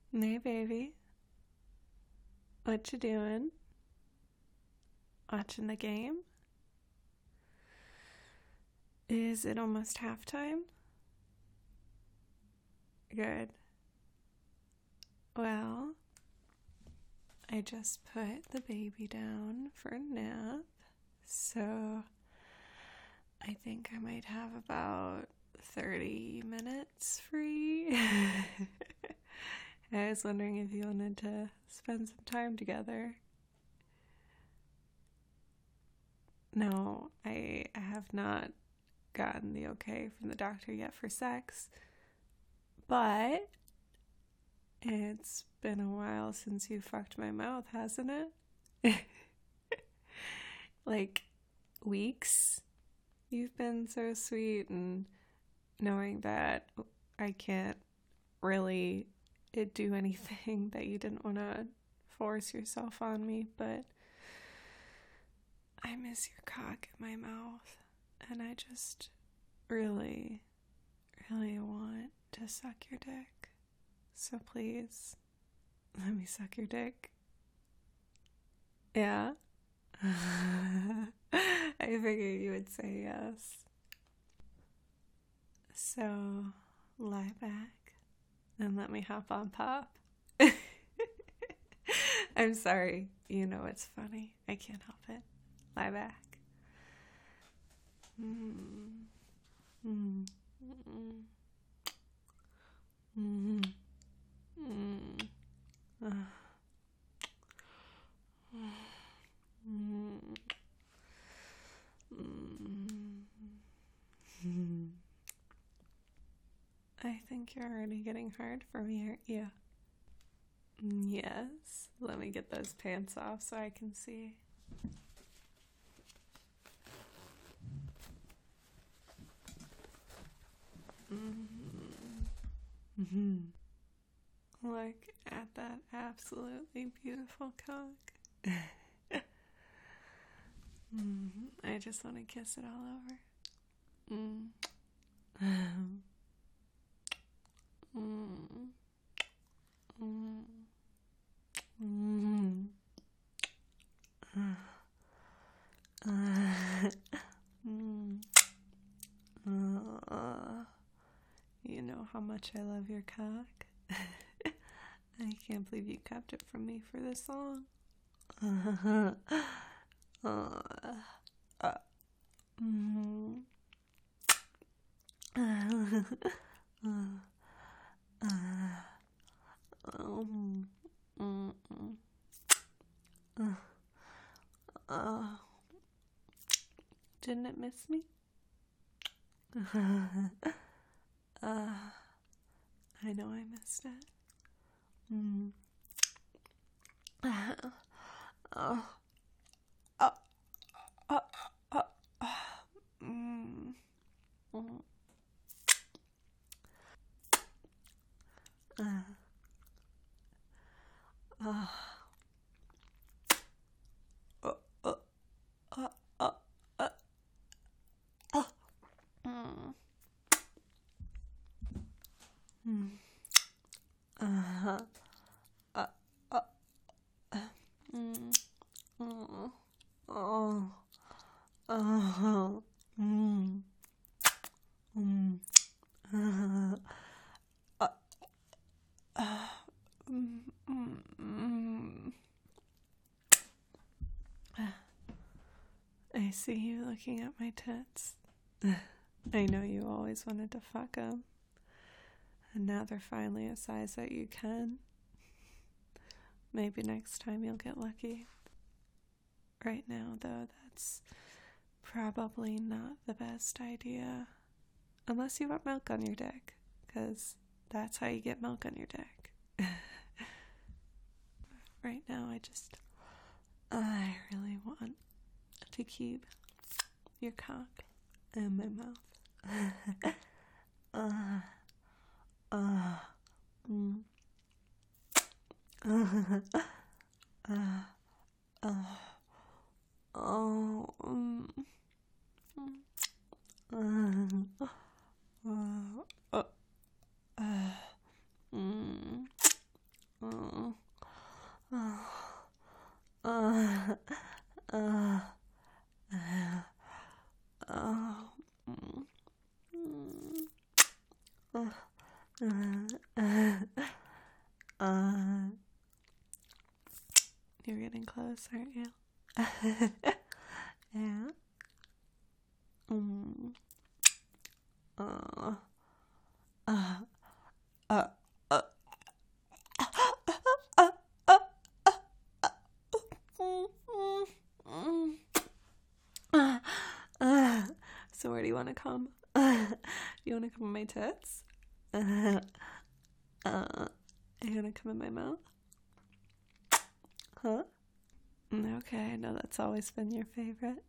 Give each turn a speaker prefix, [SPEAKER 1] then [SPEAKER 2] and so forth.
[SPEAKER 1] Hey, baby. What you doing? Watching the game? Is it almost halftime? Good. Well, I just put the baby down for a nap, so I think I might have about 30 minutes free. I was wondering if you wanted to spend some time together. No, I have not gotten the okay from the doctor yet for sex, but it's been a while since you fucked my mouth, hasn't it? Like weeks. You've been so sweet, and knowing that I can't really do anything that you didn't want to force yourself on me, but I miss your cock in my mouth, and I just really, really want to suck your dick. So please, let me suck your dick. Yeah? I figured you would say yes. So, lie back and let me hop on pop. I'm sorry. You know it's funny. I can't help it. Lie back. Mm. Mm. Mm. Mm. Mm. Uh. Mm. Mm. I think you're already getting hard for me, aren't you? Yes. Let me get those pants off so I can see. Mm-hmm. Look at that absolutely beautiful cock. I just want to kiss it all over. Mm. Mm. Mm. Mm. Mm. You know how much I love your cock. I can't believe you kept it from me for this long. Mm. Didn't it miss me? I know I missed it. Mm. Oh. Oh. Oh. Oh. Mm. Mm. Oh. Oh. Oh. Oh. Oh. Oh. Mm. Mm. Uh-huh. Uh. Uh. Mm. Oh. Oh. Oh. Mm. Mm. Uh. Mm. Mm. I see you looking at my tits. I know you always wanted to fuck them, and now they're finally a size that you can. Maybe next time you'll get lucky. Right now, though, that's probably not the best idea. Unless you want milk on your dick, because that's how you get milk on your dick. Right now, I really want to keep your cock in my mouth. Mm. Oh. Mm. You're getting close, aren't you? Yeah. Mm. Uh, uh, uh, uh, so where do you want to come? Do you want to come in my tits? You want to come in my mouth? Huh? Okay, I know that's always been your favorite.